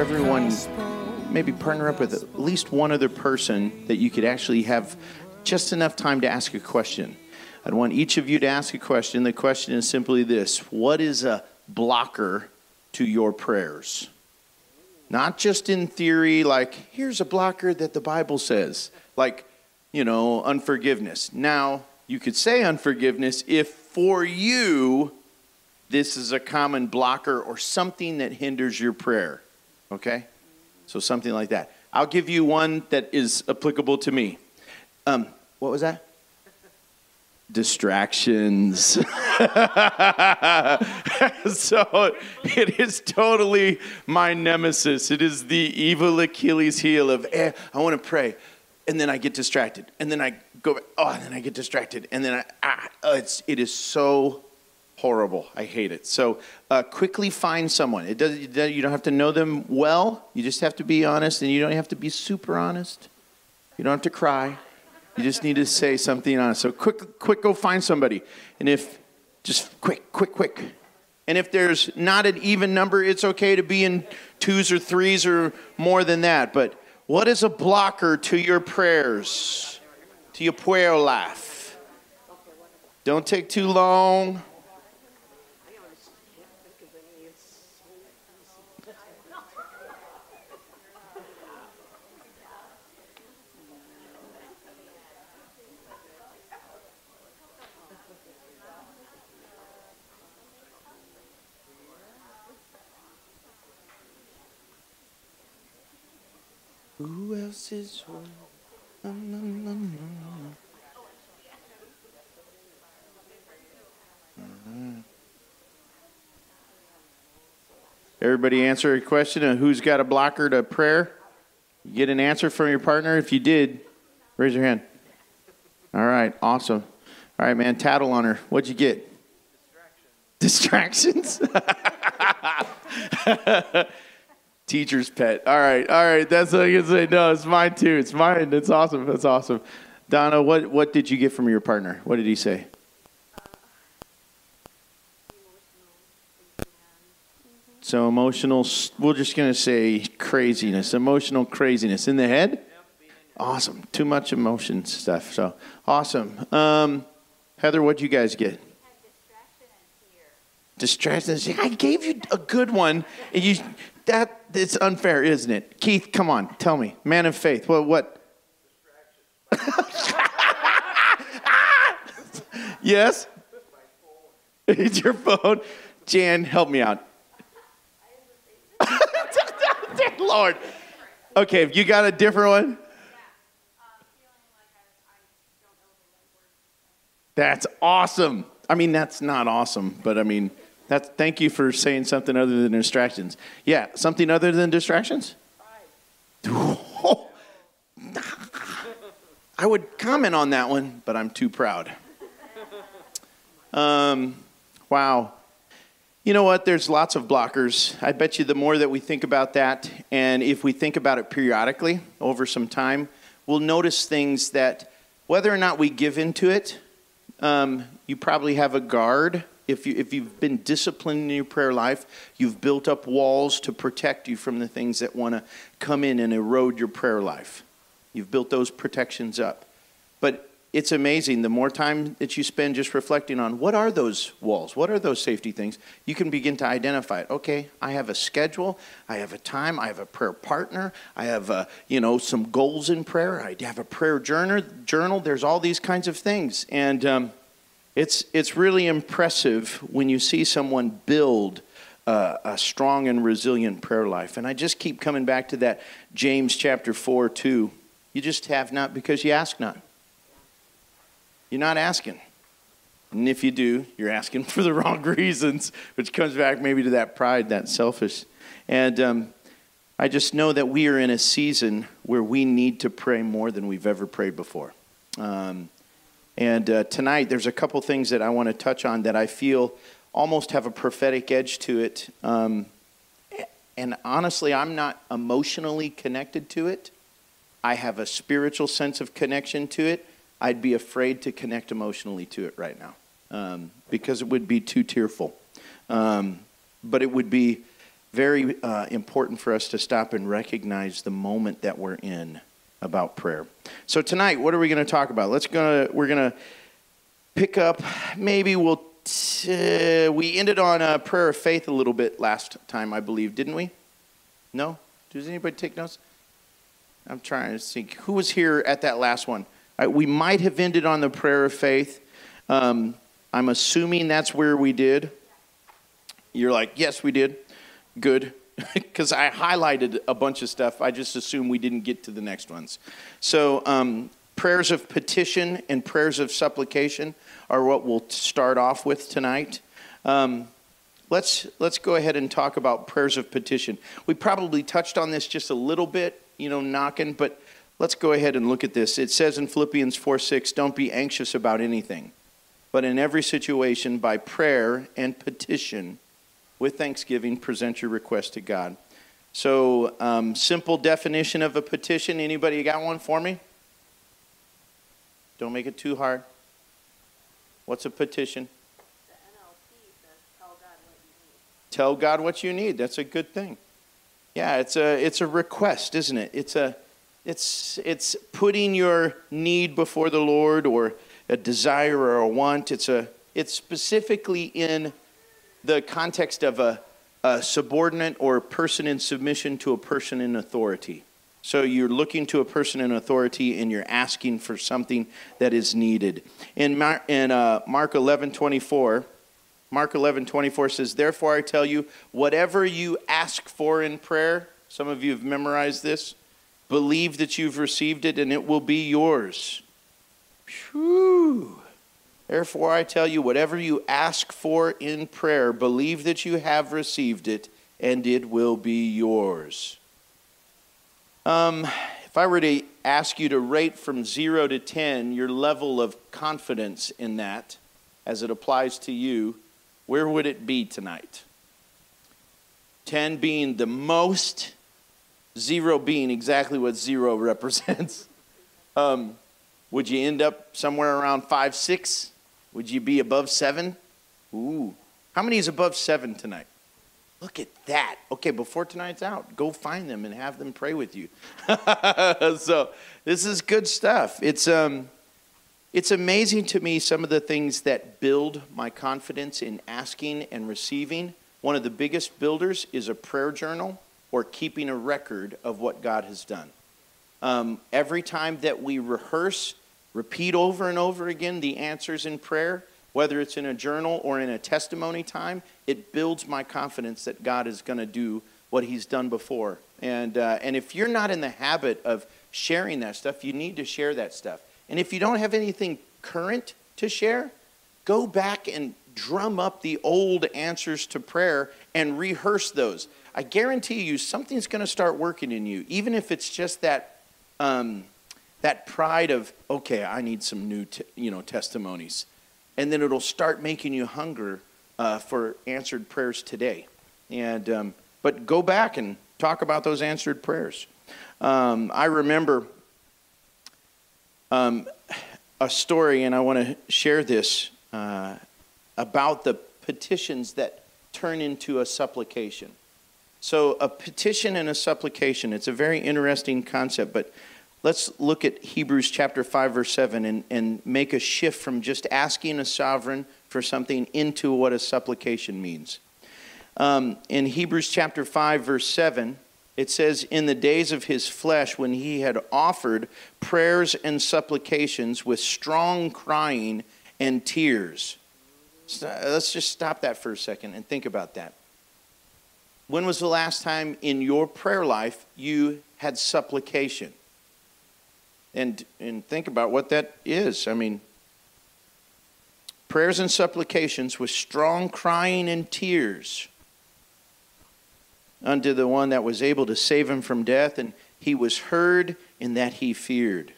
everyone maybe partner up with at least one other person that you could actually have just enough time to ask a question. I'd want each of you to ask a question. The question is simply this: what is a blocker to your prayers? Not just in theory, like, here's a blocker that the Bible says, like, unforgiveness. Now, you could say unforgiveness if for you, this is a common blocker or something that hinders your prayer, okay? So something like that. I'll give you one that is applicable to me. What was that? Distractions. So it is totally my nemesis. It is the evil Achilles heel of, I want to pray, and then I get distracted, and then I go back, and then I get distracted, and then it is so horrible. I hate it. So quickly find someone. You don't have to know them well. You just have to be honest, and you don't have to be super honest. You don't have to cry. You just need to say something honest. So quick, go find somebody. And just quick. And if there's not an even number, it's okay to be in 2s or 3s or more than that. But what is a blocker to your prayers, to your prayer life? Don't take too long. Who else is Everybody answer a question of who's got a blocker to prayer? You get an answer from your partner? If you did, raise your hand. All right, awesome. All right, man, tattle on her. What'd you get? Distractions? Teacher's pet. All right. That's what I can say. No, it's mine too. It's mine. It's awesome. That's awesome. Donna, what did you get from your partner? What did he say? So emotional, we're just going to say craziness. Emotional craziness. In the head? Awesome. Too much emotion stuff. So, awesome. Heather, what'd you guys get? Distraction and fear. Distraction. I gave you a good one. And it's unfair, isn't it? Keith, come on, tell me. Man of faith. What? Yes? It's your phone. Jan, help me out. Dear Lord. Okay, you got a different one? That's awesome. I mean, that's not awesome, but I mean, thank you for saying something other than distractions. Yeah, something other than distractions? I would comment on that one, but I'm too proud. Wow. You know what? There's lots of blockers. I bet you the more that we think about that, and if we think about it periodically over some time, we'll notice things that whether or not we give into it, you probably have a guard. If you've been disciplined in your prayer life, you've built up walls to protect you from the things that want to come in and erode your prayer life. You've built those protections up. But it's amazing. The more time that you spend just reflecting on what are those walls, what are those safety things, you can begin to identify it. Okay, I have a schedule, I have a time, I have a prayer partner, I have some goals in prayer, I have a prayer journal. There's all these kinds of things. And it's really impressive when you see someone build a strong and resilient prayer life. And I just keep coming back to that James chapter 4:2. You just have not because you ask not. You're not asking. And if you do, you're asking for the wrong reasons, which comes back maybe to that pride, that selfish. And I just know that we are in a season where we need to pray more than we've ever prayed before. And tonight, there's a couple things that I want to touch on that I feel almost have a prophetic edge to it. And honestly, I'm not emotionally connected to it. I have a spiritual sense of connection to it. I'd be afraid to connect emotionally to it right now because it would be too tearful. But it would be very important for us to stop and recognize the moment that we're in about prayer. So tonight, what are we going to talk about? We're going to pick up, maybe we ended on a prayer of faith a little bit last time, I believe, didn't we? No? Does anybody take notes? I'm trying to think. Who was here at that last one? We might have ended on the prayer of faith. I'm assuming that's where we did. You're like, yes, we did. Good. Because I highlighted a bunch of stuff. I just assume we didn't get to the next ones. So prayers of petition and prayers of supplication are what we'll start off with tonight. Let's go ahead and talk about prayers of petition. We probably touched on this just a little bit, knocking, but let's go ahead and look at this. It says in Philippians 4:6, don't be anxious about anything, but in every situation, by prayer and petition, with thanksgiving, present your request to God. So, simple definition of a petition. Anybody got one for me? Don't make it too hard. What's a petition? The NLT says tell God what you need. Tell God what you need. That's a good thing. Yeah, it's a request, isn't it? It's putting your need before the Lord, or a desire or a want. It's specifically in the context of a subordinate or a person in submission to a person in authority. So you're looking to a person in authority and you're asking for something that is needed. In Mark 11:24, Mark 11:24 says, therefore I tell you, whatever you ask for in prayer, some of you have memorized this, believe that you've received it and it will be yours. Whew. Therefore I tell you, whatever you ask for in prayer, believe that you have received it and it will be yours. If I were to ask you to rate from 0 to 10 your level of confidence in that as it applies to you, where would it be tonight? 10 being the most, 0 being exactly what 0 represents. Would you end up somewhere around 5, 6? Would you be above 7? Ooh. How many is above 7 tonight? Look at that. Okay, before tonight's out, go find them and have them pray with you. So this is good stuff. It's amazing to me some of the things that build my confidence in asking and receiving. One of the biggest builders is a prayer journal or keeping a record of what God has done. Every time that we repeat over and over again the answers in prayer, whether it's in a journal or in a testimony time, it builds my confidence that God is going to do what he's done before. And if you're not in the habit of sharing that stuff, you need to share that stuff. And if you don't have anything current to share, go back and drum up the old answers to prayer and rehearse those. I guarantee you something's going to start working in you, even if it's just that pride of, okay, I need some new testimonies. And then it'll start making you hunger for answered prayers today. And but go back and talk about those answered prayers. I remember a story, and I want to share this about the petitions that turn into a supplication. So a petition and a supplication, it's a very interesting concept, but let's look at Hebrews chapter 5, verse 7 and make a shift from just asking a sovereign for something into what a supplication means. In Hebrews chapter 5, verse 7, it says, in the days of his flesh, when he had offered prayers and supplications with strong crying and tears. So let's just stop that for a second and think about that. When was the last time in your prayer life you had supplication? And think about what that is. I mean, prayers and supplications with strong crying and tears unto the one that was able to save him from death, and he was heard in that he feared.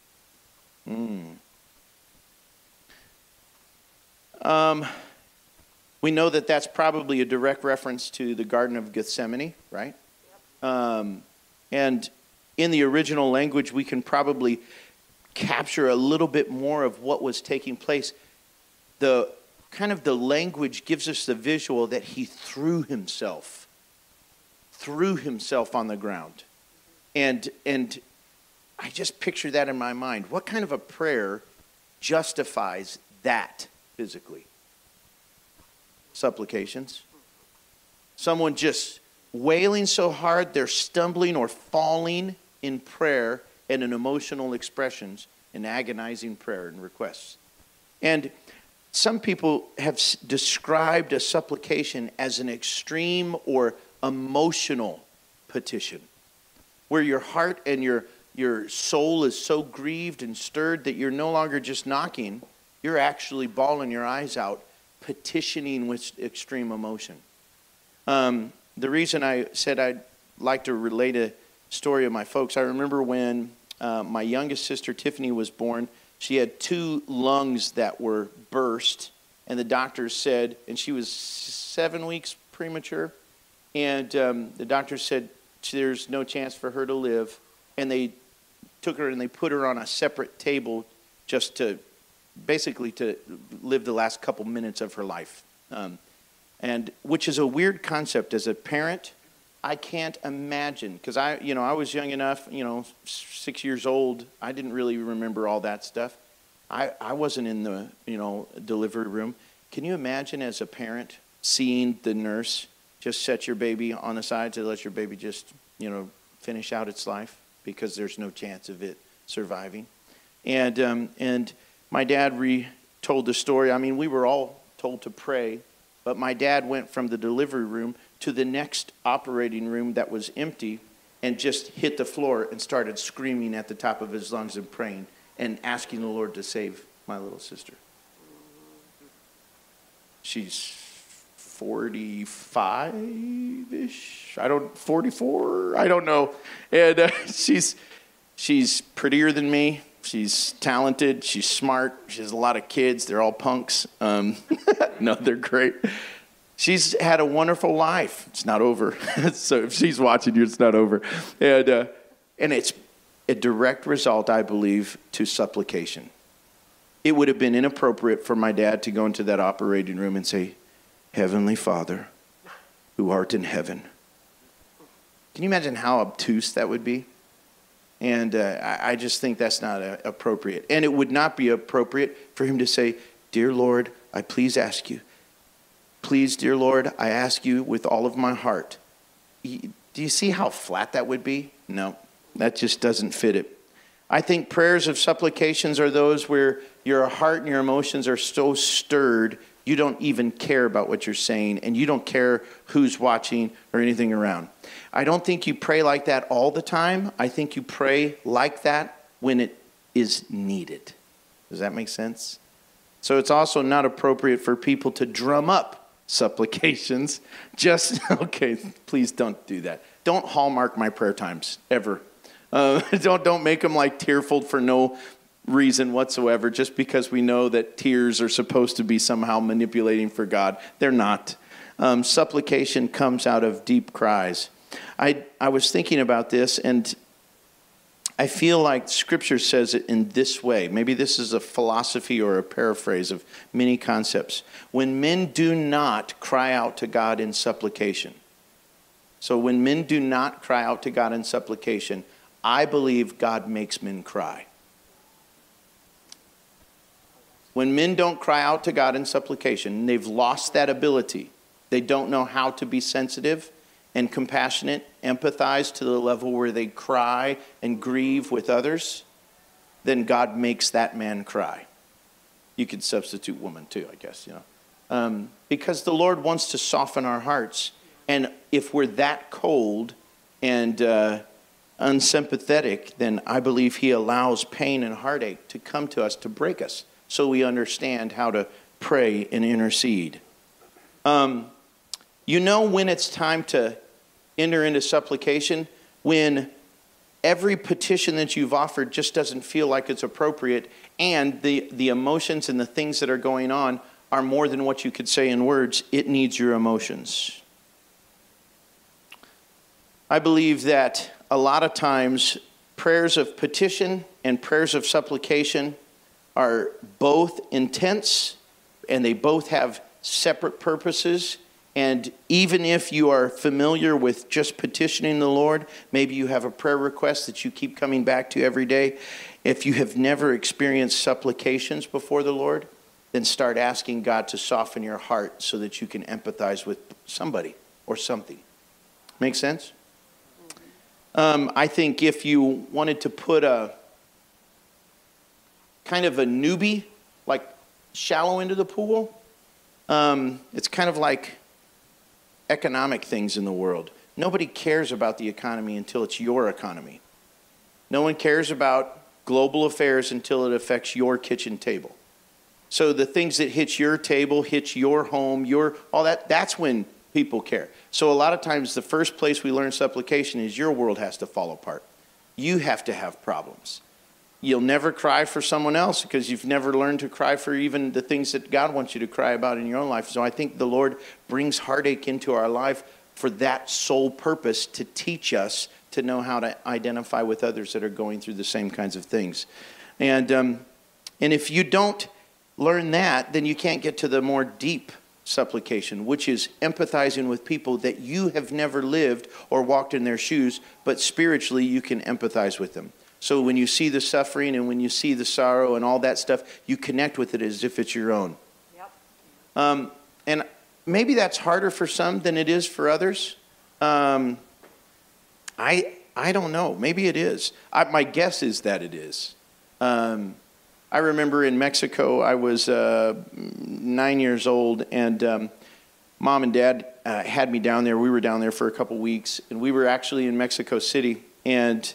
We know that that's probably a direct reference to the Garden of Gethsemane, right? And in the original language, we can probably capture a little bit more of what was taking place. The language gives us the visual that he threw himself threw himself on the ground. And I just picture that in my mind. What kind of a prayer justifies that physically? Supplications. Someone just wailing so hard they're stumbling or falling in prayer and in emotional expressions in agonizing prayer and requests. And some people have described a supplication as an extreme or emotional petition, where your heart and your soul is so grieved and stirred that you're no longer just knocking, you're actually bawling your eyes out, petitioning with extreme emotion. The reason I said I'd like to relate a story of my folks, I remember when my youngest sister Tiffany was born, she had 2 lungs that were burst, and the doctors said, and she was 7 weeks premature, and the doctors said there's no chance for her to live, and they took her and they put her on a separate table just to basically to live the last couple minutes of her life, and which is a weird concept. As a parent, I can't imagine, because I was young enough, 6 years old. I didn't really remember all that stuff. I wasn't in the delivery room. Can you imagine as a parent seeing the nurse just set your baby on the side to let your baby just finish out its life because there's no chance of it surviving? And my dad told the story. I mean, we were all told to pray, but my dad went from the delivery room to the next operating room that was empty and just hit the floor and started screaming at the top of his lungs and praying and asking the Lord to save my little sister. She's 45-ish, 44, I don't know. And she's prettier than me. She's talented. She's smart. She has a lot of kids. They're all punks. No, they're great. She's had a wonderful life. It's not over. So if she's watching you, it's not over. And it's a direct result, I believe, to supplication. It would have been inappropriate for my dad to go into that operating room and say, "Heavenly Father, who art in heaven." Can you imagine how obtuse that would be? And I just think that's not appropriate. And it would not be appropriate for him to say, "Dear Lord, I please ask you. Please, dear Lord, I ask you with all of my heart." Do you see how flat that would be? No, that just doesn't fit it. I think prayers of supplications are those where your heart and your emotions are so stirred, you don't even care about what you're saying, and you don't care who's watching or anything around. I don't think you pray like that all the time. I think you pray like that when it is needed. Does that make sense? So it's also not appropriate for people to drum up supplications. Okay, please don't do that. Don't hallmark my prayer times, ever. Don't make them like tearful for no reason whatsoever, just because we know that tears are supposed to be somehow manipulating for God. They're not. Supplication comes out of deep cries. I was thinking about this, and I feel like Scripture says it in this way. Maybe this is a philosophy or a paraphrase of many concepts. When men do not cry out to God in supplication. So when men do not cry out to God in supplication, I believe God makes men cry. When men don't cry out to God in supplication, they've lost that ability. They don't know how to be sensitive and compassionate, empathize to the level where they cry and grieve with others, then God makes that man cry. You could substitute woman too, I guess, because the Lord wants to soften our hearts. And if we're that cold and unsympathetic, then I believe he allows pain and heartache to come to us to break us so we understand how to pray and intercede. When it's time to enter into supplication, when every petition that you've offered just doesn't feel like it's appropriate, and the emotions and the things that are going on are more than what you could say in words. It needs your emotions. I believe that a lot of times prayers of petition and prayers of supplication are both intense, and they both have separate purposes, And even if you are familiar with just petitioning the Lord, maybe you have a prayer request that you keep coming back to every day. If you have never experienced supplications before the Lord, then start asking God to soften your heart so that you can empathize with somebody or something. Make sense? I think if you wanted to put a kind of a newbie, like shallow into the pool, it's kind of like economic things in the world. Nobody cares about the economy until it's your economy. No one cares about global affairs until it affects your kitchen table. So the things that hit your table, hit your home, all that, that's when people care. So a lot of times the first place we learn supplication is your world has to fall apart. You have to have problems. You'll never cry for someone else because you've never learned to cry for even the things that God wants you to cry about in your own life. So I think the Lord brings heartache into our life for that sole purpose, to teach us to know how to identify with others that are going through the same kinds of things. And if you don't learn that, then you can't get to the more deep supplication, which is empathizing with people that you have never lived or walked in their shoes, but spiritually you can empathize with them. So when you see the suffering and when you see the sorrow and all that stuff, you connect with it as if it's your own. Yep. And maybe that's harder for some than it is for others. I don't know. Maybe it is. My guess is that it is. I remember in Mexico, I was 9 years old, and Mom and Dad had me down there. We were down there for a couple weeks, and we were actually in Mexico City, and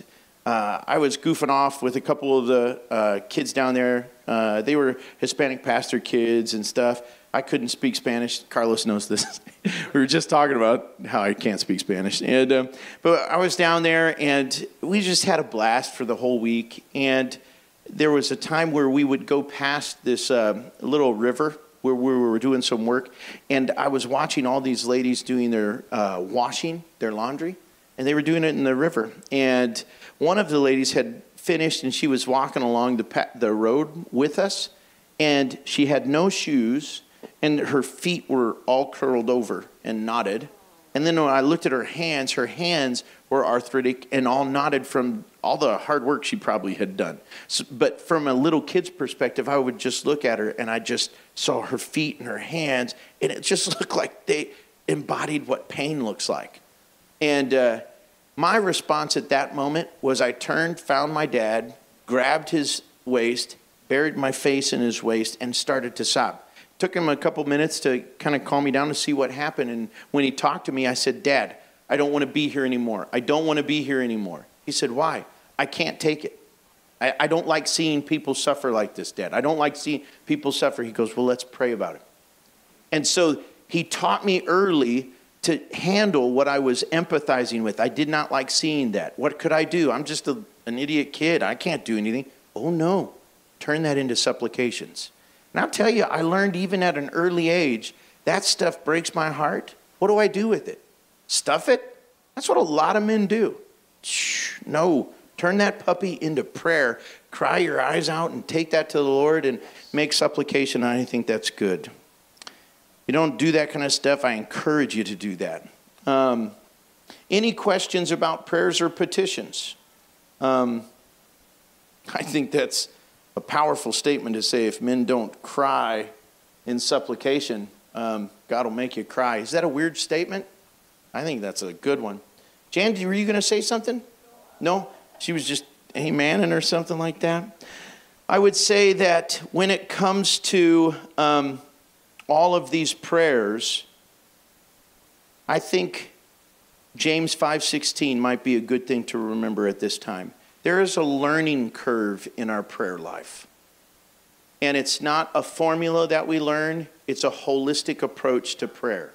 I was goofing off with a couple of the kids down there. They were Hispanic pastor kids and stuff. I couldn't speak Spanish. Carlos knows this. We were just talking about how I can't speak Spanish. And but I was down there, and we just had a blast for the whole week. And there was a time where we would go past this little river where we were doing some work, and I was watching all these ladies doing their washing, their laundry, and they were doing it in the river. And one of the ladies had finished, and she was walking along the road with us, and she had no shoes, and her feet were all curled over and knotted. And then when I looked at her hands were arthritic and all knotted from all the hard work she probably had done. So, but from a little kid's perspective, I would just look at her, and I just saw her feet and her hands, and it just looked like they embodied what pain looks like. And my response at that moment was I turned, found my dad, grabbed his waist, buried my face in his waist, and started to sob. Took him a couple minutes to kind of calm me down to see what happened. And when he talked to me, I said, "Dad, I don't want to be here anymore. I don't want to be here anymore." He said, "Why?" "I can't take it. I don't like seeing people suffer like this, Dad. I don't like seeing people suffer." He goes, "Well, let's pray about it." And so he taught me early to handle what I was empathizing with. I did not like seeing that. What could I do? I'm just an idiot kid. I can't do anything. Oh, no. Turn that into supplications. And I'll tell you, I learned even at an early age, that stuff breaks my heart. What do I do with it? Stuff it? That's what a lot of men do. Shh, no. Turn that puppy into prayer. Cry your eyes out and take that to the Lord and make supplication. I think that's good. You don't do that kind of stuff, I encourage you to do that. Any questions about prayers or petitions? I think that's a powerful statement to say if men don't cry in supplication, God will make you cry. Is that a weird statement? I think that's a good one. Jan, were you going to say something? No? She was just amening or something like that? I would say that when it comes to all of these prayers, I think James 5:16 might be a good thing to remember at this time. There is a learning curve in our prayer life. And it's not a formula that we learn, it's a holistic approach to prayer.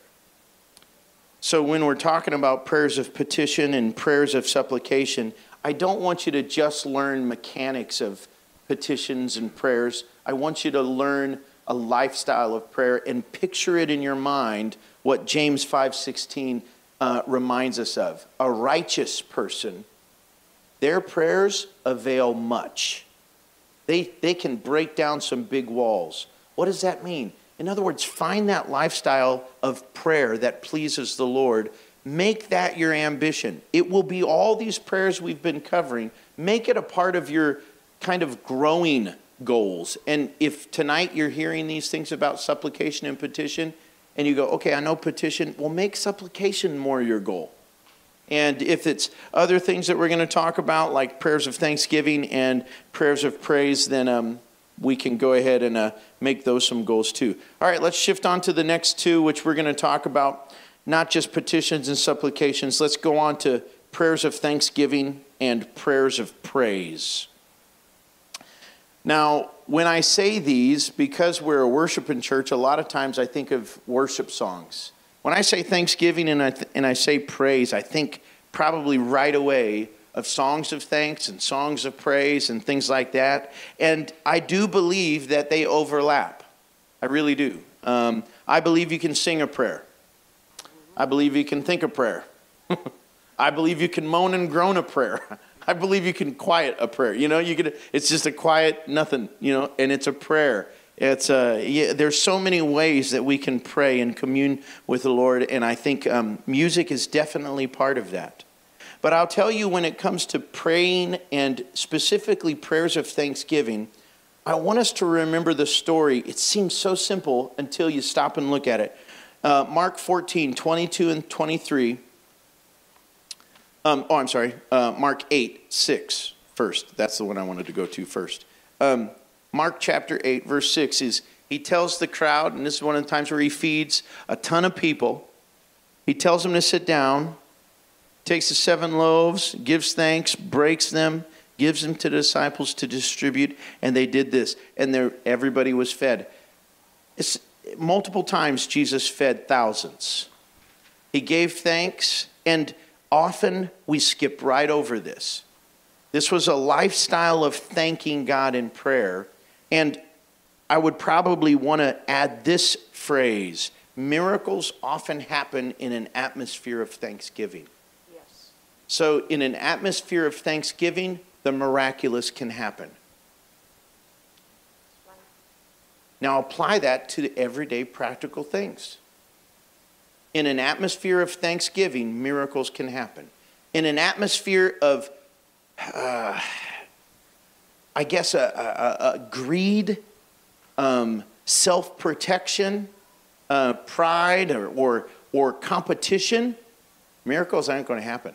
So when we're talking about prayers of petition and prayers of supplication, I don't want you to just learn mechanics of petitions and prayers. I want you to learn a lifestyle of prayer and picture it in your mind what James 5:16 reminds us of. A righteous person, their prayers avail much. They can break down some big walls. What does that mean? In other words, find that lifestyle of prayer that pleases the Lord. Make that your ambition. It will be all these prayers we've been covering. Make it a part of your kind of growing goals. And if tonight you're hearing these things about supplication and petition, and you go, okay, I know petition, well, make supplication more your goal. And if it's other things that we're going to talk about, like prayers of thanksgiving and prayers of praise, then we can go ahead and make those some goals too. All right, let's shift on to the next two, which we're going to talk about, not just petitions and supplications. Let's go on to prayers of thanksgiving and prayers of praise. Now, when I say these, because we're a worshiping church, a lot of times I think of worship songs. When I say thanksgiving and I say praise, I think probably right away of songs of thanks and songs of praise and things like that. And I do believe that they overlap. I really do. I believe you can sing a prayer. I believe you can think a prayer. I believe you can moan and groan a prayer. I believe you can quiet a prayer. You know, it's just a quiet nothing, you know, and it's a prayer. There's so many ways that we can pray and commune with the Lord, and I think music is definitely part of that. But I'll tell you, when it comes to praying and specifically prayers of thanksgiving, I want us to remember the story. It seems so simple until you stop and look at it. Mark 14, 22 and 23. Mark 8, 6 first. That's the one I wanted to go to first. Mark chapter 8, verse 6 is, he tells the crowd, and this is one of the times where he feeds a ton of people. He tells them to sit down, takes the 7 loaves, gives thanks, breaks them, gives them to the disciples to distribute, and they did this. And everybody was fed. Multiple times Jesus fed thousands. He gave thanks, and often we skip right over this. This was a lifestyle of thanking God in prayer. And I would probably want to add this phrase: miracles often happen in an atmosphere of thanksgiving. Yes. So in an atmosphere of thanksgiving, the miraculous can happen. Right. Now apply that to the everyday practical things. In an atmosphere of thanksgiving, miracles can happen. In an atmosphere of greed, self-protection, pride, or competition, miracles aren't going to happen.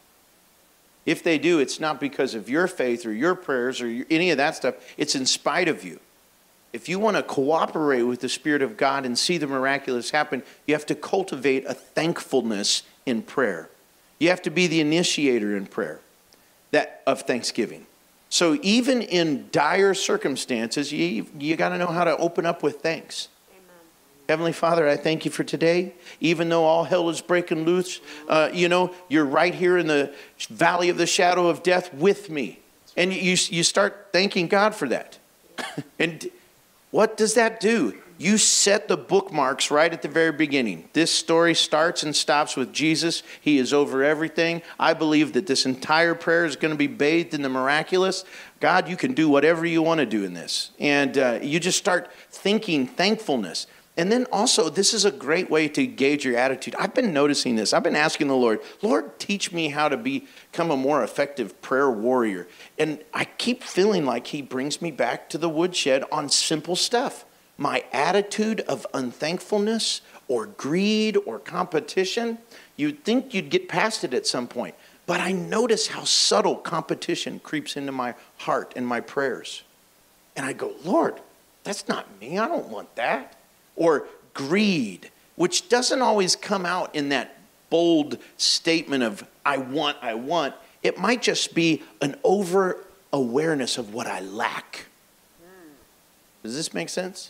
If they do, it's not because of your faith or your prayers or any of that stuff. It's in spite of you. If you want to cooperate with the Spirit of God and see the miraculous happen, you have to cultivate a thankfulness in prayer. You have to be the initiator in prayer of thanksgiving. So even in dire circumstances, you got to know how to open up with thanks. Amen. Heavenly Father, I thank you for today. Even though all hell is breaking loose, you're right here in the valley of the shadow of death with me. And you start thanking God for that. And what does that do? You set the bookmarks right at the very beginning. This story starts and stops with Jesus. He is over everything. I believe that this entire prayer is going to be bathed in the miraculous. God, you can do whatever you want to do in this. And you just start thinking thankfulness. And then also, this is a great way to gauge your attitude. I've been noticing this. I've been asking the Lord, teach me how to become a more effective prayer warrior. And I keep feeling like he brings me back to the woodshed on simple stuff. My attitude of unthankfulness or greed or competition, you'd think you'd get past it at some point. But I notice how subtle competition creeps into my heart and my prayers. And I go, Lord, that's not me. I don't want that. Or greed, which doesn't always come out in that bold statement of I want. It might just be an over-awareness of what I lack. Does this make sense?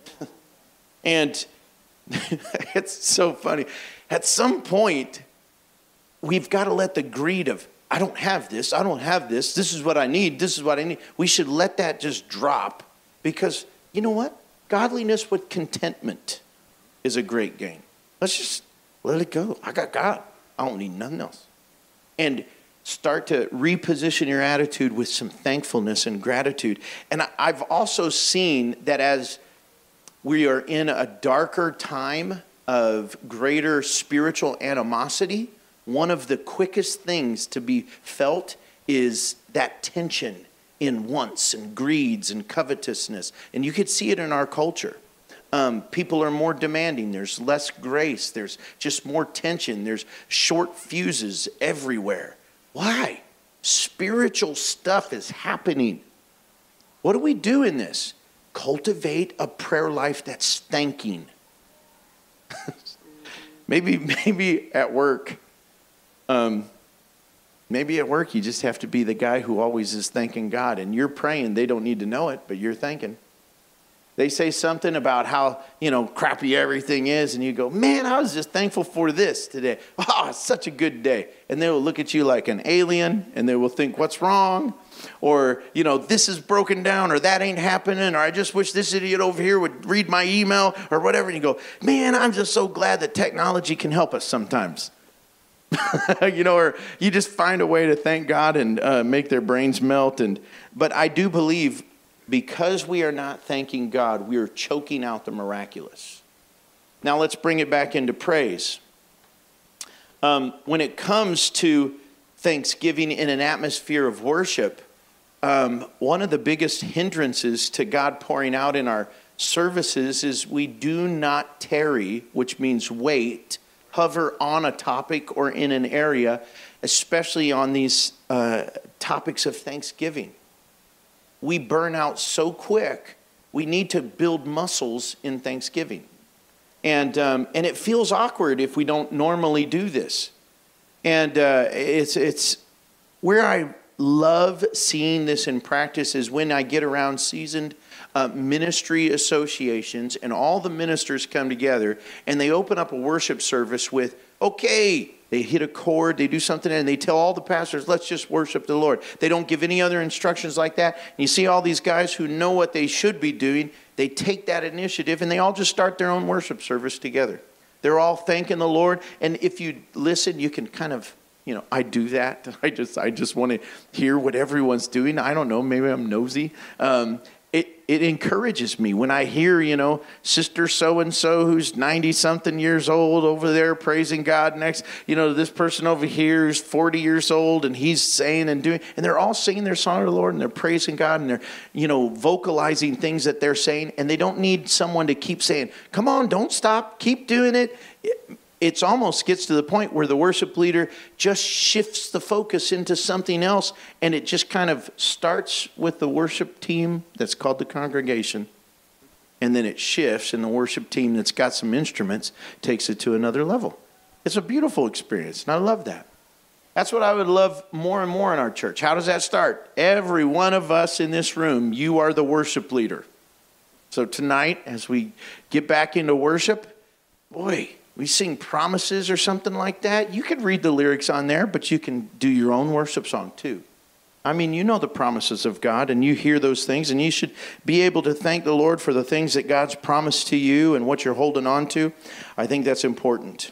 And it's so funny. At some point, we've got to let the greed of, I don't have this, this is what I need, we should let that just drop. Because, you know what? Godliness with contentment is a great gain. Let's just let it go. I got God. I don't need nothing else. And start to reposition your attitude with some thankfulness and gratitude. And I've also seen that as We are in a darker time of greater spiritual animosity. One of the quickest things to be felt is that tension in wants and greeds and covetousness. And you could see it in our culture. People are more demanding. There's less grace. There's just more tension. There's short fuses everywhere. Why? Spiritual stuff is happening. What do we do in this? Cultivate a prayer life that's thanking. maybe at work. Maybe at work you just have to be the guy who always is thanking God. And you're praying. They don't need to know it, but you're thanking. They say something about how, crappy everything is. And you go, man, I was just thankful for this today. Oh, it's such a good day. And they will look at you like an alien. And they will think, what's wrong? Or, this is broken down. Or that ain't happening. Or I just wish this idiot over here would read my email. Or whatever. And you go, man, I'm just so glad that technology can help us sometimes. Or you just find a way to thank God and make their brains melt. But I do believe because we are not thanking God, we are choking out the miraculous. Now let's bring it back into praise. When it comes to thanksgiving in an atmosphere of worship, one of the biggest hindrances to God pouring out in our services is we do not tarry, which means wait, hover on a topic or in an area, especially on these topics of thanksgiving. We burn out so quick. We need to build muscles in thanksgiving. And it feels awkward if we don't normally do this. And it's where I love seeing this in practice is when I get around seasoned ministry associations and all the ministers come together and they open up a worship service with, okay, they hit a chord, they do something, and they tell all the pastors, let's just worship the Lord. They don't give any other instructions like that. And you see all these guys who know what they should be doing, they take that initiative, and they all just start their own worship service together. They're all thanking the Lord, and if you listen, you can kind of, I do that. I just want to hear what everyone's doing. I don't know, maybe I'm nosy. It encourages me when I hear, Sister so-and-so who's 90-something years old over there praising God next, this person over here is 40 years old and he's saying and doing, and they're all singing their song of the Lord and they're praising God and they're, vocalizing things that they're saying, and they don't need someone to keep saying, come on, don't stop, keep doing it. It's almost gets to the point where the worship leader just shifts the focus into something else, and it just kind of starts with the worship team that's called the congregation, and then it shifts, and the worship team that's got some instruments takes it to another level. It's a beautiful experience, and I love that. That's what I would love more and more in our church. How does that start? Every one of us in this room, you are the worship leader. So tonight, as we get back into worship, boy, we sing Promises or something like that. You could read the lyrics on there, but you can do your own worship song too. I mean, you know the promises of God, and you hear those things, and you should be able to thank the Lord for the things that God's promised to you and what you're holding on to. I think that's important.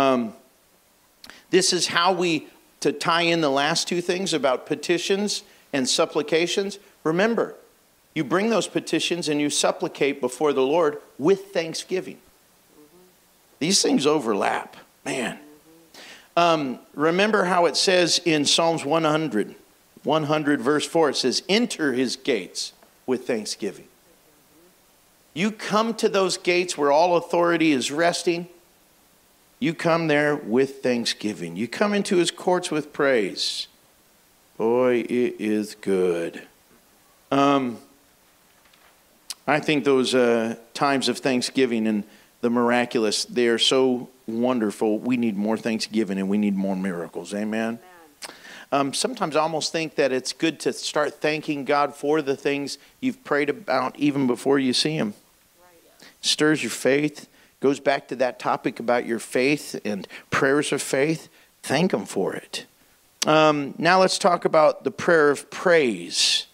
This is how to tie in the last two things about petitions and supplications. Remember, you bring those petitions and you supplicate before the Lord with thanksgiving. These things overlap, man. Remember how it says in Psalms 100 verse 4, it says, enter his gates with thanksgiving. You come to those gates where all authority is resting. You come there with thanksgiving. You come into his courts with praise. Boy, it is good. I think those times of thanksgiving and the miraculous, they are so wonderful. We need more thanksgiving and we need more miracles. Amen? Sometimes I almost think that it's good to start thanking God for the things you've prayed about even before you see him. Stirs your faith. Goes back to that topic about your faith and prayers of faith. Thank him for it. Now let's talk about the prayer of praise.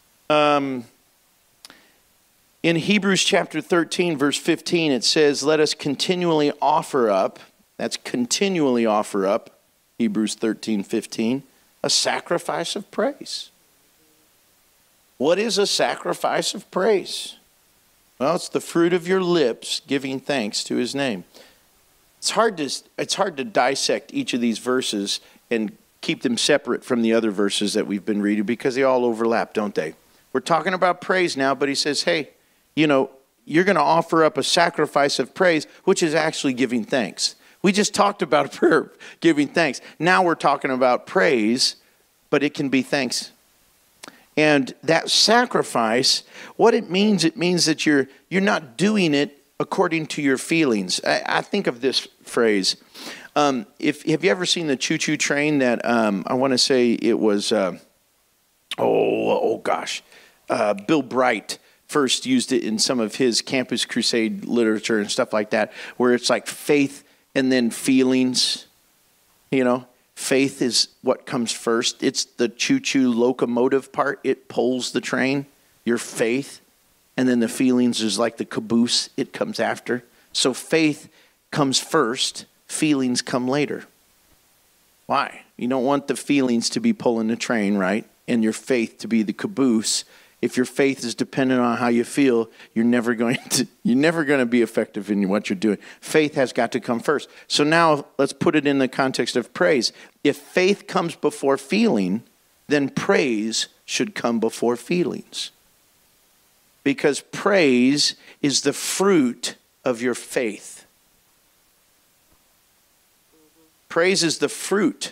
In Hebrews chapter 13, verse 15, it says, let us continually offer up, that's continually offer up, Hebrews 13, 15, a sacrifice of praise. What is a sacrifice of praise? Well, it's the fruit of your lips giving thanks to his name. It's hard to dissect each of these verses and keep them separate from the other verses that we've been reading because they all overlap, don't they? We're talking about praise now, but he says, hey, you're going to offer up a sacrifice of praise, which is actually giving thanks. We just talked about prayer, giving thanks. Now we're talking about praise, but it can be thanks. And that sacrifice, what it means that you're not doing it according to your feelings. I think of this phrase. Have you ever seen the choo-choo train that I want to say it was, Bill Bright first used it in some of his Campus Crusade literature and stuff like that, where it's like faith and then feelings, Faith is what comes first. It's the choo-choo locomotive part. It pulls the train, your faith. And then the feelings is like the caboose. It comes after. So faith comes first. Feelings come later. Why? You don't want the feelings to be pulling the train, right? And your faith to be the caboose. If your faith is dependent on how you feel, you're never going to be effective in what you're doing. Faith has got to come first. So now let's put it in the context of praise. If faith comes before feeling, then praise should come before feelings. Because praise is the fruit of your faith. Praise is the fruit.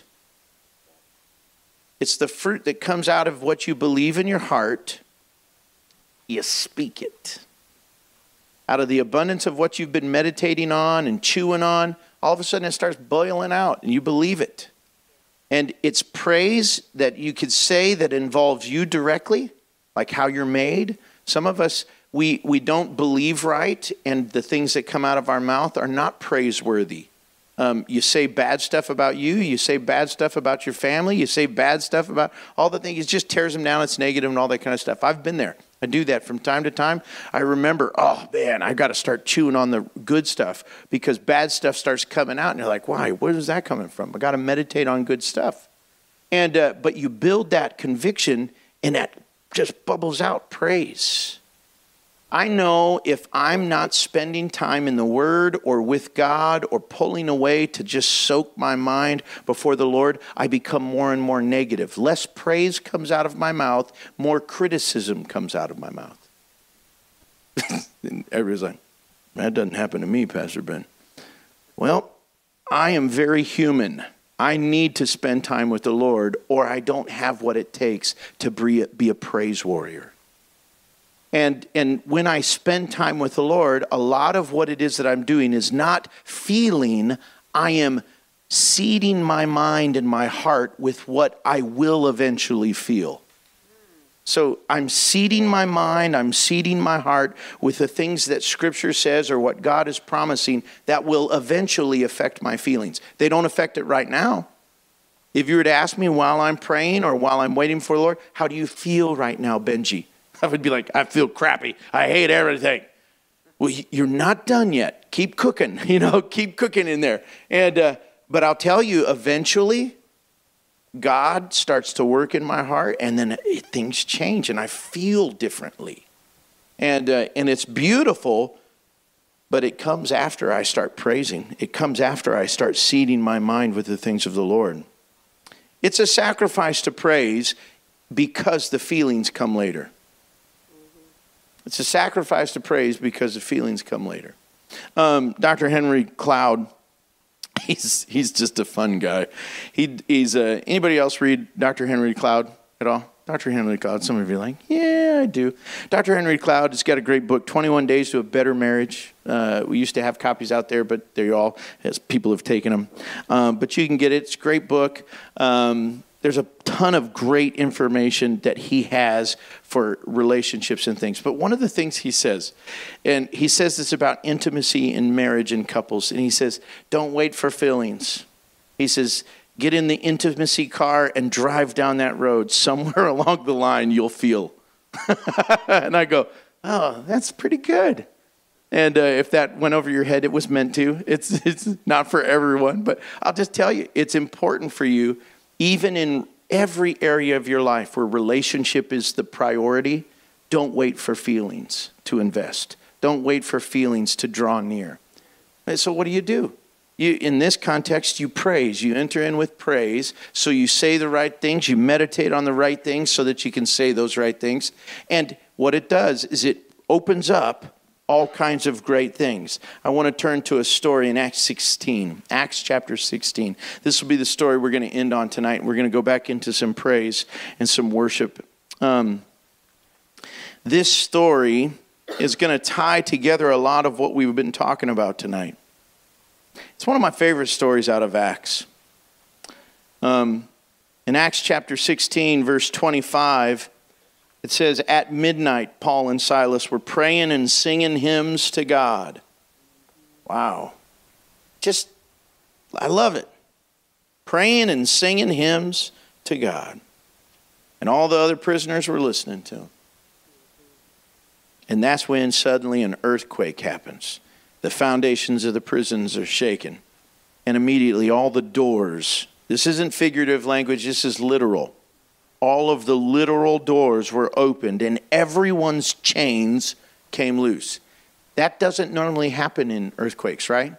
It's the fruit that comes out of what you believe in your heart. You speak it. Out of the abundance of what you've been meditating on and chewing on, all of a sudden it starts boiling out and you believe it. And it's praise that you could say that involves you directly, like how you're made. Some of us, we don't believe right, and the things that come out of our mouth are not praiseworthy. You say bad stuff about you. You say bad stuff about your family. You say bad stuff about all the things. It just tears them down. It's negative and all that kind of stuff. I've been there. I do that from time to time. I remember, oh man, I got to start chewing on the good stuff because bad stuff starts coming out. And you're like, why? Where is that coming from? I got to meditate on good stuff. And but you build that conviction and that just bubbles out praise. I know if I'm not spending time in the Word or with God or pulling away to just soak my mind before the Lord, I become more and more negative. Less praise comes out of my mouth, more criticism comes out of my mouth. And everybody's like, that doesn't happen to me, Pastor Ben. Well, I am very human. I need to spend time with the Lord or I don't have what it takes to be a praise warrior. And when I spend time with the Lord, a lot of what it is that I'm doing is not feeling. I am seeding my mind and my heart with what I will eventually feel. So I'm seeding my mind, I'm seeding my heart with the things that Scripture says or what God is promising that will eventually affect my feelings. They don't affect it right now. If you were to ask me while I'm praying or while I'm waiting for the Lord, how do you feel right now, Benji? I would be like, I feel crappy. I hate everything. Well, you're not done yet. Keep cooking, keep cooking in there. And but I'll tell you, eventually, God starts to work in my heart, and then things change, and I feel differently. And it's beautiful, but it comes after I start praising. It comes after I start seeding my mind with the things of the Lord. It's a sacrifice to praise because the feelings come later. It's a sacrifice to praise because the feelings come later. Dr. Henry Cloud, he's just a fun guy. He's anybody else read Dr. Henry Cloud at all? Dr. Henry Cloud, some of you are like, yeah, I do. Dr. Henry Cloud has got a great book, 21 Days to a Better Marriage. We used to have copies out there, but they're all, as people have taken them. But you can get it. It's a great book. There's a ton of great information that he has for relationships and things. But one of the things he says, and he says this about intimacy in marriage and couples, and he says, don't wait for feelings. He says, get in the intimacy car and drive down that road. Somewhere along the line, you'll feel. And I go, oh, that's pretty good. And if that went over your head, it was meant to. It's not for everyone. But I'll just tell you, it's important for you, even in every area of your life where relationship is the priority, don't wait for feelings to invest. Don't wait for feelings to draw near. And so what do? In this context, you praise. You enter in with praise. So you say the right things. You meditate on the right things so that you can say those right things. And what it does is it opens up all kinds of great things. I want to turn to a story in Acts 16. Acts chapter 16. This will be the story we're going to end on tonight. We're going to go back into some praise and some worship. This story is going to tie together a lot of what we've been talking about tonight. It's one of my favorite stories out of Acts. In Acts chapter 16, verse 25, it says, at midnight, Paul and Silas were praying and singing hymns to God. Wow. I love it. Praying and singing hymns to God. And all the other prisoners were listening to them. And that's when suddenly an earthquake happens. The foundations of the prisons are shaken. And immediately all the doors, this isn't figurative language, this is literal. All of the literal doors were opened and everyone's chains came loose. That doesn't normally happen in earthquakes, right?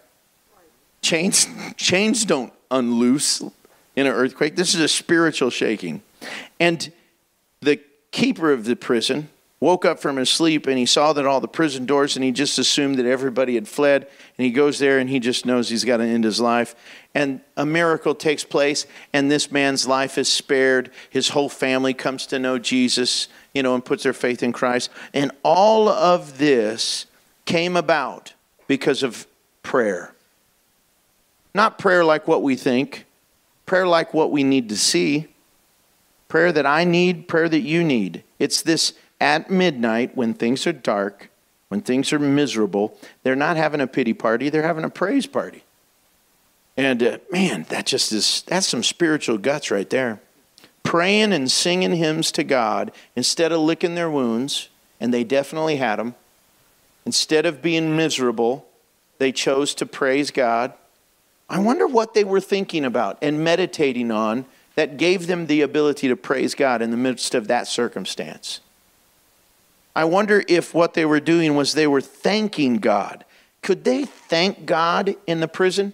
Chains don't unloose in an earthquake. This is a spiritual shaking. And the keeper of the prison woke up from his sleep and he saw that all the prison doors, and he just assumed that everybody had fled. And he goes there and he just knows he's got to end his life. And a miracle takes place and this man's life is spared. His whole family comes to know Jesus, and puts their faith in Christ. And all of this came about because of prayer. Not prayer like what we think, prayer like what we need to see, prayer that I need, prayer that you need. It's this at midnight when things are dark, when things are miserable, they're not having a pity party, they're having a praise party. And man, that's some spiritual guts right there. Praying and singing hymns to God instead of licking their wounds, and they definitely had them. Instead of being miserable, they chose to praise God. I wonder what they were thinking about and meditating on that gave them the ability to praise God in the midst of that circumstance. I wonder if what they were doing was they were thanking God. Could they thank God in the prison?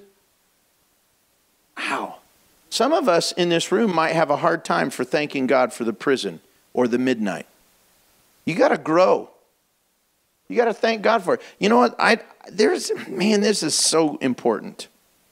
Wow. Some of us in this room might have a hard time for thanking God for the prison or the midnight. You got to grow. You got to thank God for it. You know what? This is so important.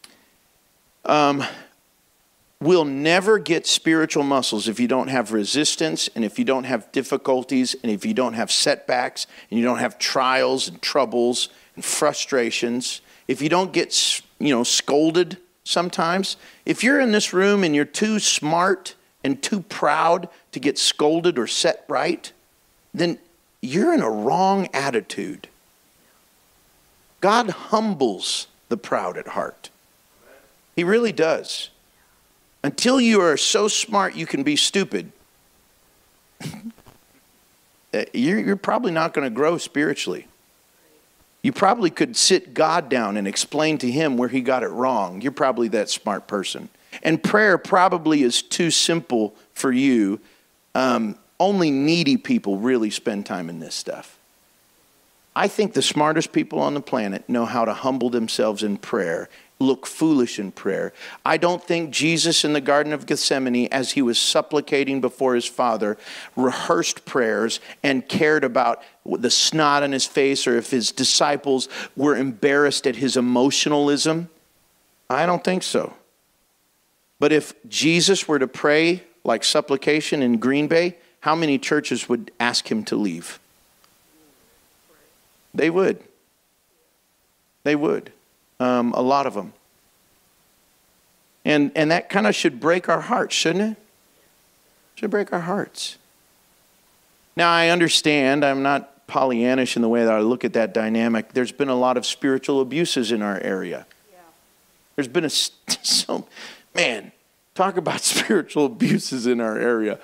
We'll never get spiritual muscles if you don't have resistance and if you don't have difficulties and if you don't have setbacks and you don't have trials and troubles and frustrations. If you don't get, scolded sometimes. If you're in this room and you're too smart and too proud to get scolded or set right, then you're in a wrong attitude. God humbles the proud at heart. He really does. Until you are so smart you can be stupid, you're probably not going to grow spiritually. You probably could sit God down and explain to him where he got it wrong. You're probably that smart person. And prayer probably is too simple for you. Only needy people really spend time in this stuff. I think the smartest people on the planet know how to humble themselves in prayer, look foolish in prayer. I don't think Jesus in the Garden of Gethsemane, as he was supplicating before his Father, rehearsed prayers and cared about the snot on his face or if his disciples were embarrassed at his emotionalism. I don't think so. But if Jesus were to pray like supplication in Green Bay, how many churches would ask him to leave? They would. They would. A lot of them. And that kind of should break our hearts, shouldn't it? Should break our hearts. Now, I understand I'm not Pollyannish in the way that I look at that dynamic. There's been a lot of spiritual abuses in our area. Yeah. There's been talk about spiritual abuses in our area.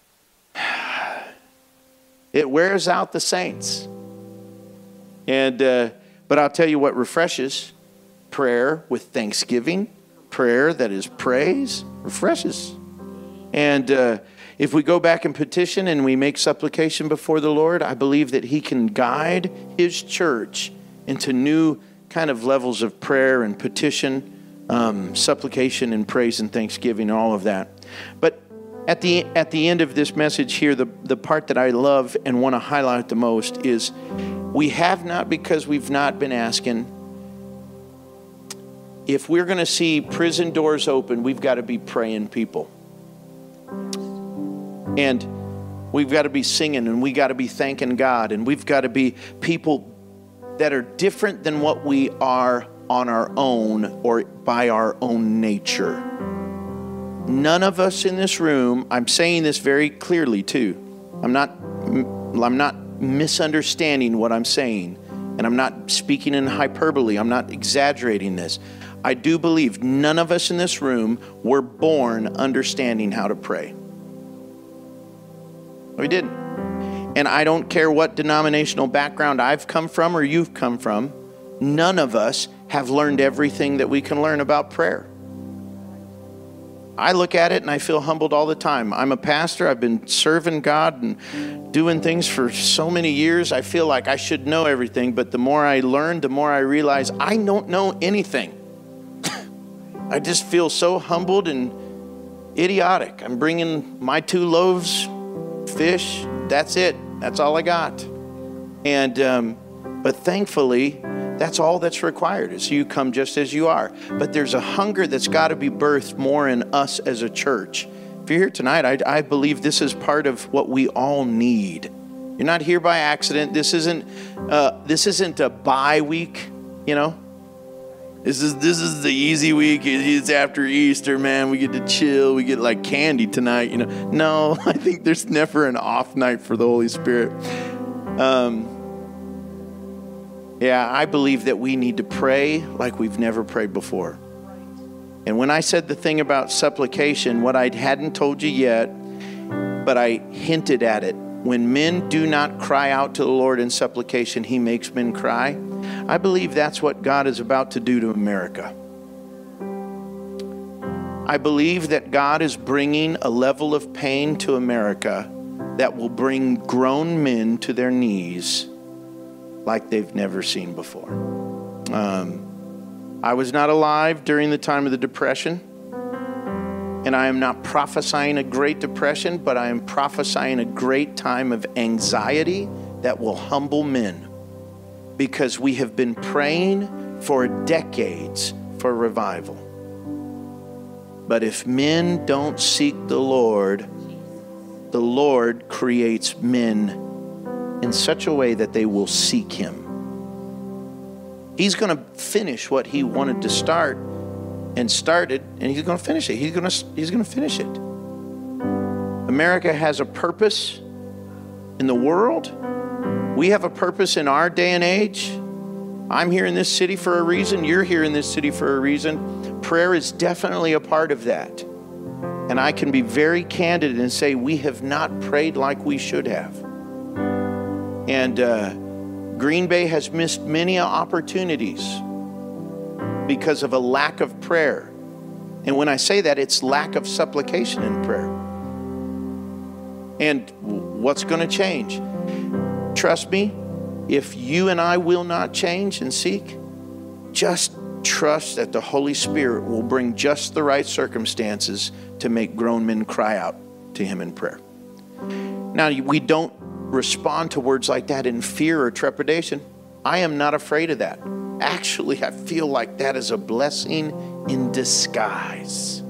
It wears out the saints. But I'll tell you what refreshes: prayer with thanksgiving, prayer that is praise, refreshes. And If we go back and petition and we make supplication before the Lord, I believe that he can guide his church into new kind of levels of prayer and petition, supplication and praise and thanksgiving, all of that. But at the end of this message here, the part that I love and want to highlight the most is we have not because we've not been asking. If we're going to see prison doors open, we've got to be praying people. And we've got to be singing, and we got to be thanking God, and we've got to be people that are different than what we are on our own or by our own nature. None of us in this room, I'm saying this very clearly too. I'm not misunderstanding what I'm saying, and I'm not speaking in hyperbole. I'm not exaggerating this. I do believe none of us in this room were born understanding how to pray. We didn't. And I don't care what denominational background I've come from or you've come from. None of us have learned everything that we can learn about prayer. I look at it and I feel humbled all the time. I'm a pastor. I've been serving God and doing things for so many years. I feel like I should know everything. But the more I learn, the more I realize I don't know anything. I just feel so humbled and idiotic. I'm bringing my 2 loaves, fish. That's it. That's all I got. And but thankfully, that's all that's required is you come just as you are. But there's a hunger that's got to be birthed more in us as a church. If you're here tonight, I believe this is part of what we all need. You're not here by accident. This isn't a bye week, you know. This is the easy week. It's after Easter, man. We get to chill. We get like candy tonight, you know. No, I think there's never an off night for the Holy Spirit. Yeah, I believe that we need to pray like we've never prayed before. And when I said the thing about supplication, what I hadn't told you yet, but I hinted at it. When men do not cry out to the Lord in supplication, he makes men cry. I believe that's what God is about to do to America. I believe that God is bringing a level of pain to America that will bring grown men to their knees like they've never seen before. I was not alive during the time of the Depression, and I am not prophesying a Great Depression, but I am prophesying a great time of anxiety that will humble men, because we have been praying for decades for revival. But if men don't seek the Lord creates men in such a way that they will seek him. He's going to finish what he wanted to start and started, and he's going to finish it. He's going to finish it. America has a purpose in the world. We have a purpose in our day and age. I'm here in this city for a reason. You're here in this city for a reason. Prayer is definitely a part of that. And I can be very candid and say we have not prayed like we should have. And Green Bay has missed many opportunities because of a lack of prayer. And when I say that, it's lack of supplication in prayer. And what's going to change? Trust me, if you and I will not change and seek, just trust that the Holy Spirit will bring just the right circumstances to make grown men cry out to him in prayer. Now, we don't respond to words like that in fear or trepidation. I am not afraid of that. Actually, I feel like that is a blessing in disguise.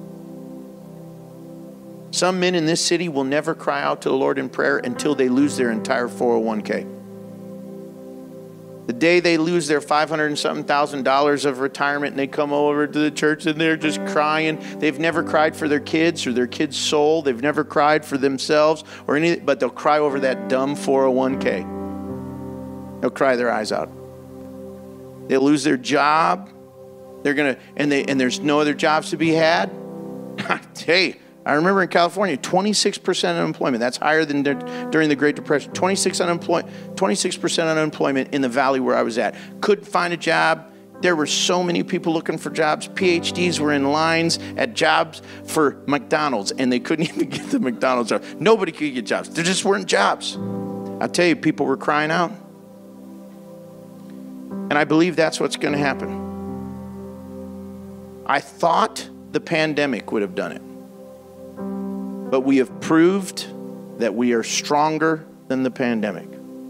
Some men in this city will never cry out to the Lord in prayer until they lose their entire 401k. The day they lose their $500 and something thousand of retirement and they come over to the church and they're just crying. They've never cried for their kids or their kids' soul. They've never cried for themselves or anything, but they'll cry over that dumb 401k. They'll cry their eyes out. They'll lose their job. And there's no other jobs to be had. Hey, I remember in California, 26% unemployment. That's higher than during the Great Depression. 26% unemployment in the valley where I was at. Couldn't find a job. There were so many people looking for jobs. PhDs were in lines at jobs for McDonald's, and they couldn't even get the McDonald's job. Nobody could get jobs. There just weren't jobs. I'll tell you, people were crying out. And I believe that's what's going to happen. I thought the pandemic would have done it. But we have proved that we are stronger than the pandemic.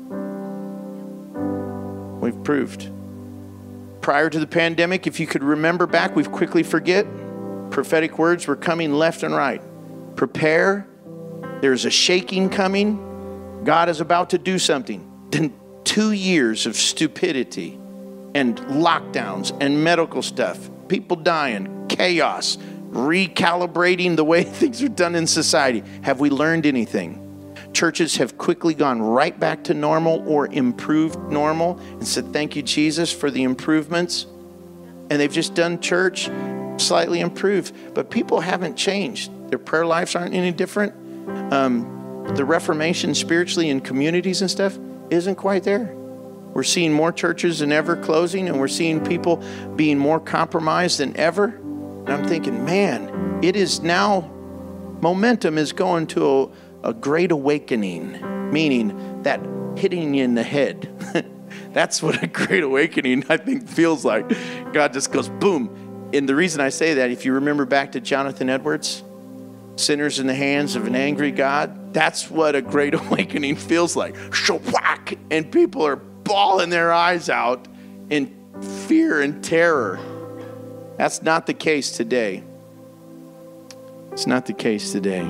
We've proved. Prior to the pandemic, if you could remember back, we quickly forget. Prophetic words were coming left and right. Prepare. There's a shaking coming. God is about to do something. Then 2 years of stupidity and lockdowns and medical stuff. People dying, chaos, recalibrating the way things are done in society. Have we learned anything? Churches have quickly gone right back to normal or improved normal and said, thank you, Jesus, for the improvements. And they've just done church slightly improved. But people haven't changed. Their prayer lives aren't any different. The Reformation spiritually in communities and stuff isn't quite there. We're seeing more churches than ever closing, and we're seeing people being more compromised than ever. And I'm thinking, man, it is now, momentum is going to a great awakening, meaning that hitting you in the head. That's what a great awakening, I think, feels like. God just goes, boom. And the reason I say that, if you remember back to Jonathan Edwards, sinners in the hands of an angry God, that's what a great awakening feels like. Whack, and people are bawling their eyes out in fear and terror. That's not the case today. It's not the case today.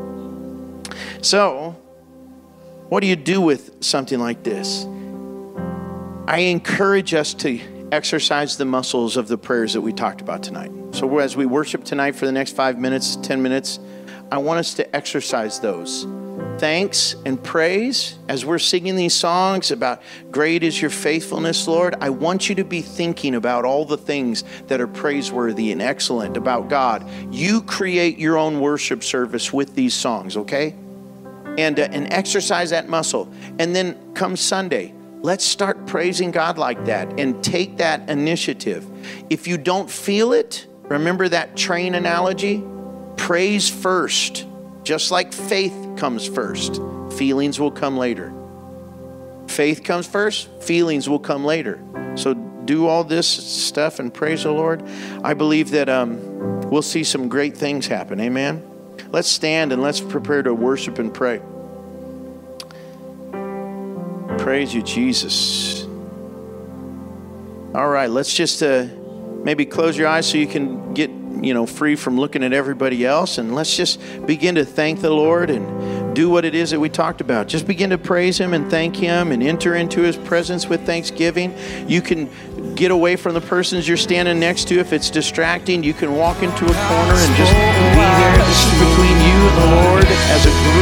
So, what do you do with something like this? I encourage us to exercise the muscles of the prayers that we talked about tonight. So as we worship tonight for the next 5 minutes, 10 minutes, I want us to exercise those. Thanks and praise. As we're singing these songs about great is your faithfulness, Lord, I want you to be thinking about all the things that are praiseworthy and excellent about God. You create your own worship service with these songs, okay? And exercise that muscle. And then come Sunday, let's start praising God like that and take that initiative. If you don't feel it, remember that train analogy? Praise first. Just like faith comes first, feelings will come later. Faith comes first, feelings will come later. So do all this stuff and praise the Lord. I believe that we'll see some great things happen. Amen. Let's stand and let's prepare to worship and pray. Praise you, Jesus. All right, let's just maybe close your eyes so you can get free from looking at everybody else. And let's just begin to thank the Lord and do what it is that we talked about. Just begin to praise Him and thank Him and enter into His presence with thanksgiving. You can get away from the persons you're standing next to. If it's distracting, you can walk into a corner and just be there. This is between you and the Lord as a group.